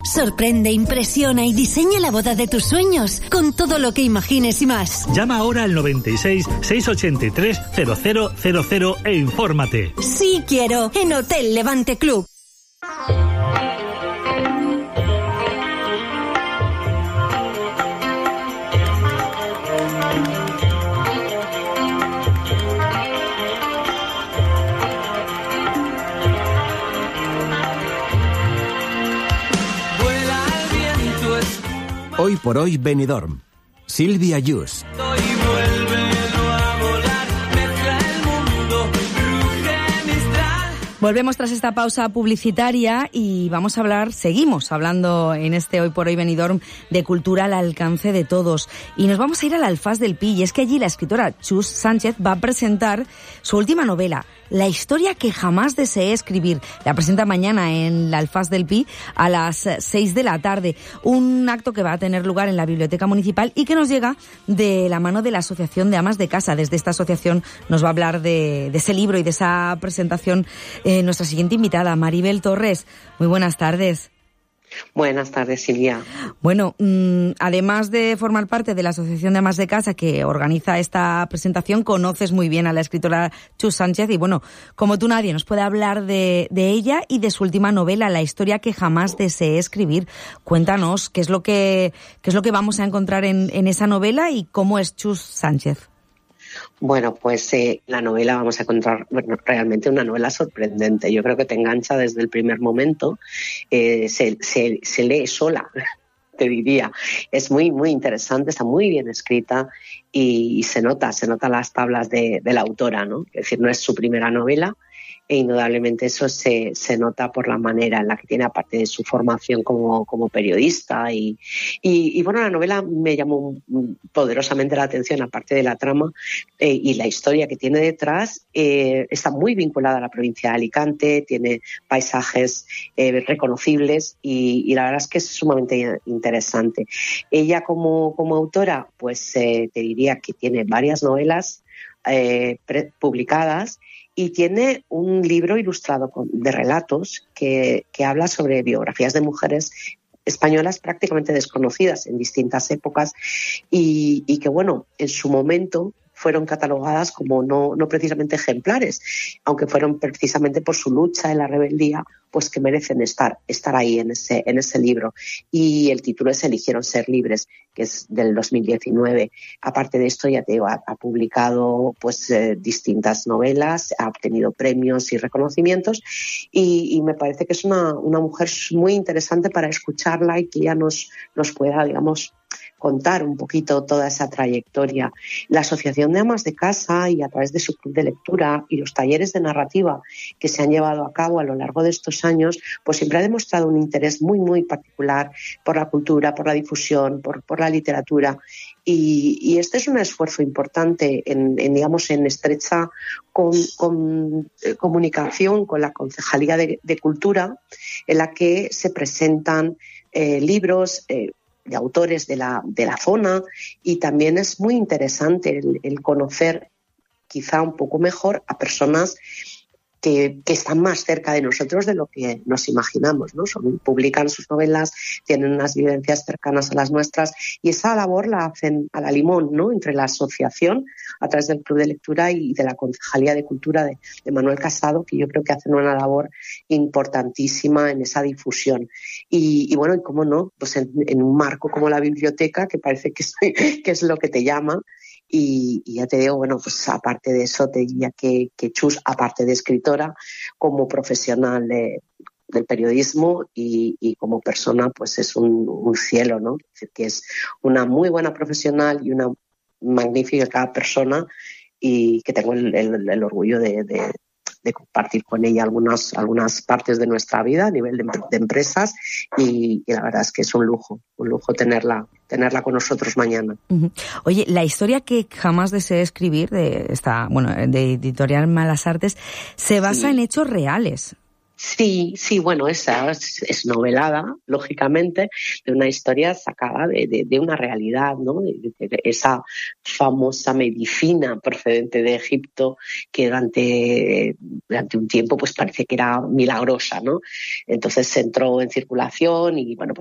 Sorprende, impresiona y diseña la boda de tus sueños con todo lo que imagines y más. Llama ahora al 96 683 0000 e infórmate. Sí quiero, en Hotel Levante Club. Hoy por hoy Benidorm. Silvia Yus. Volvemos tras esta pausa publicitaria y seguimos hablando en este Hoy por Hoy Benidorm de cultura al alcance de todos. Y nos vamos a ir al Alfaz del Pi, y es que allí la escritora Chus Sánchez va a presentar su última novela, La historia que jamás deseé escribir. La presenta mañana en el Alfaz del Pi a las 6 de la tarde. Un acto que va a tener lugar en la Biblioteca Municipal y que nos llega de la mano de la Asociación de Amas de Casa. Desde esta asociación nos va a hablar de ese libro y de esa presentación nuestra siguiente invitada, Maribel Torres. Muy buenas tardes. Buenas tardes, Silvia. Bueno, además de formar parte de la Asociación de Amas de Casa que organiza esta presentación, conoces muy bien a la escritora Chus Sánchez y, bueno, como tú nadie nos puede hablar de ella y de su última novela, La historia que jamás deseé escribir. Cuéntanos qué es lo que vamos a encontrar en esa novela y cómo es Chus Sánchez. Bueno, pues la novela vamos a encontrar realmente una novela sorprendente. Yo creo que te engancha desde el primer momento. Se lee sola, te diría. Es muy, muy interesante, está muy bien escrita y se nota las tablas de la autora, ¿no? Es decir, no es su primera novela. E indudablemente eso se nota por la manera en la que tiene, aparte de su formación como periodista. Y bueno, la novela me llamó poderosamente la atención, aparte de la trama y la historia que tiene detrás. Está muy vinculada a la provincia de Alicante, tiene paisajes reconocibles y la verdad es que es sumamente interesante. Ella como autora, pues te diría que tiene varias novelas publicadas. Y tiene un libro ilustrado de relatos que habla sobre biografías de mujeres españolas prácticamente desconocidas en distintas épocas y que, bueno, en su momento fueron catalogadas como no precisamente ejemplares, aunque fueron precisamente por su lucha en la rebeldía, pues que merecen estar ahí en ese libro. Y el título es Eligieron ser libres, que es del 2019. Aparte de esto, ya te digo, ha publicado pues distintas novelas, ha obtenido premios y reconocimientos y me parece que es una mujer muy interesante para escucharla y que ella nos pueda, digamos, contar un poquito toda esa trayectoria. La Asociación de Amas de Casa, y a través de su club de lectura y los talleres de narrativa que se han llevado a cabo a lo largo de estos años, pues siempre ha demostrado un interés muy, muy particular por la cultura, por la difusión, por la literatura. Y este es un esfuerzo importante en estrecha comunicación con la Concejalía de Cultura, en la que se presentan libros de autores de la zona, y también es muy interesante el conocer quizá un poco mejor a personas que están más cerca de nosotros de lo que nos imaginamos, ¿no? Publican sus novelas, tienen unas vivencias cercanas a las nuestras y esa labor la hacen a la limón, ¿no? Entre la asociación, a través del Club de Lectura y de la Concejalía de Cultura de Manuel Casado, que yo creo que hacen una labor importantísima en esa difusión. Y bueno, y cómo no, pues en un marco como la biblioteca, que parece que es lo que te llama. Y ya te digo, bueno, pues aparte de eso te diría que Chus, aparte de escritora, como profesional del periodismo y como persona, pues es un cielo, ¿no? Es decir, que es una muy buena profesional y una magnífica persona y que tengo el orgullo de compartir con ella algunas partes de nuestra vida a nivel de empresas y la verdad es que es un lujo tenerla con nosotros mañana. Uh-huh. Oye, la historia que jamás deseé escribir de Editorial Malas Artes se basa en hechos reales. Sí, bueno, esa es novelada, lógicamente, de una historia sacada de una realidad, ¿no? De esa famosa medicina procedente de Egipto que durante un tiempo pues parece que era milagrosa, ¿no? Entonces se entró en circulación y, bueno,